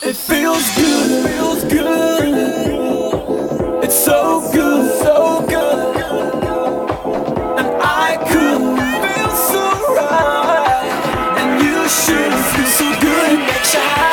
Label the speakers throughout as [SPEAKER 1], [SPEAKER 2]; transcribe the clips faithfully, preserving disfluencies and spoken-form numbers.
[SPEAKER 1] It feels good, it feels good. It's so good, so good. And I could feel so right. And you should feel so good, it makes you high.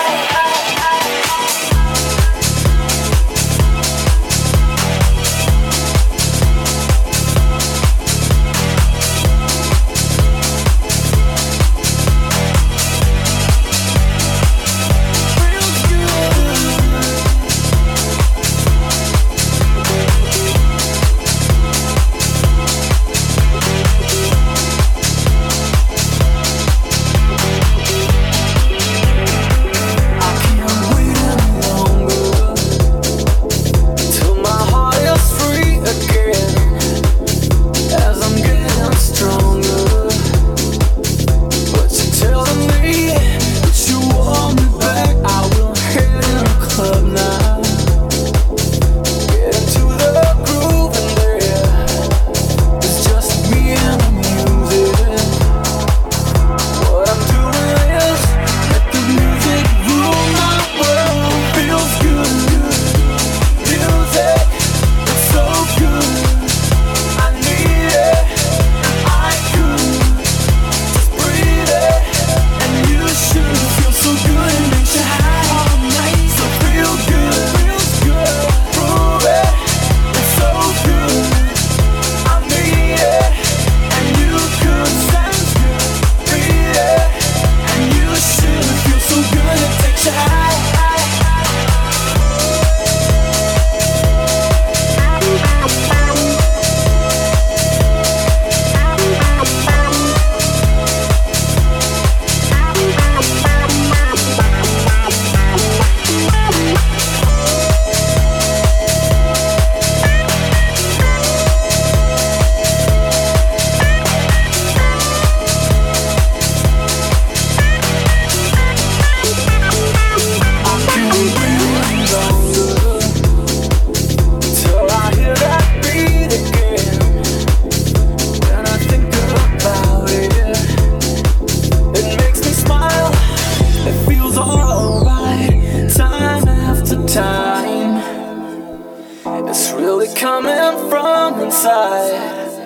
[SPEAKER 1] Coming from inside,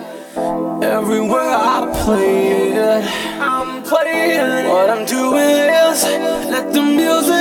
[SPEAKER 1] everywhere I play it, I'm playing. What I'm doing is let the music